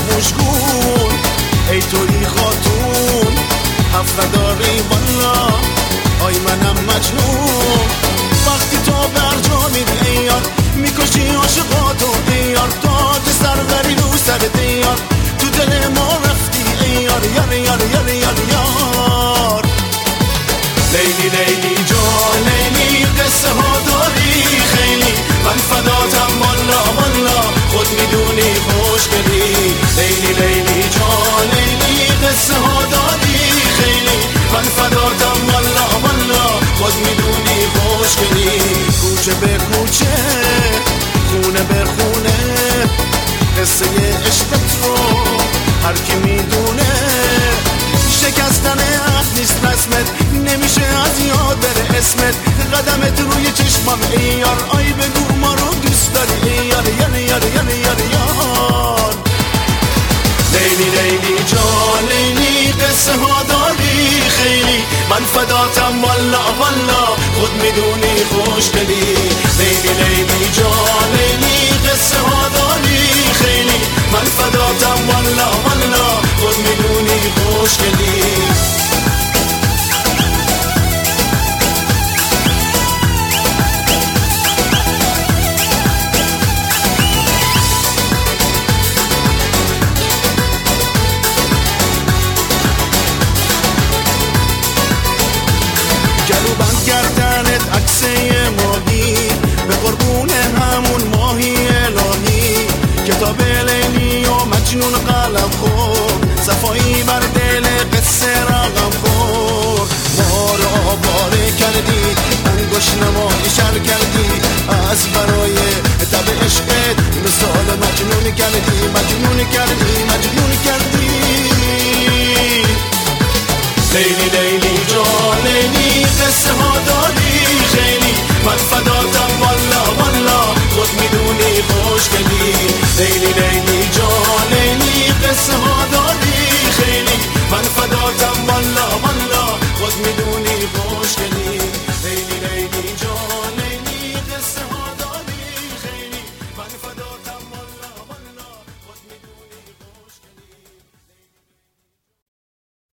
مشگون ای توی خاتون حرف نداری والا آی منم مجنون وقتی تو برجا میری ای یار میکشی عاشقاتو ای یار تاج سروری رو سر دیار تو دل ما رفتی ای یار یار یار یار یار یار لیلی لیلی جان لیلی قصه ها داری خیلی من فداتم والا والا خود میدونی خوشگلی لیلی لیلی جان لیلی قصه ها داری خیلی من فداتم والا والا خود میدونی خوشگلی کوچه به کوچه خونه به خونه قصه عشقت رو هر کی میدونه شکستن عهد نیست رسمت نمیشه از یاد بره اسمت قدمت روی چشمم ای یار آی بگو ما رو دوست داری ای یار یار یار یار یار یار لیلی لیلی جان لیلی قصه ها داری خیلی من فداتم والا والا خود میدونی خوشگلی لیلی لیلی جان لیلی قصه ها داری خیلی من فداتم والا والا خود میدونی خوشگلی گلو بند کردنت عکسه ماهی به قربون همون ماهی الهی کتاب لیلی و مجنون قلم خور صفایی بر دل قصه رقم خور ما رو آواره کردی انگوش نمایی شر کردی از برای تب عشقت مثال مجنون کردی مجنون کردی مجنون کردی لیلی لیلی جان لیلی قصه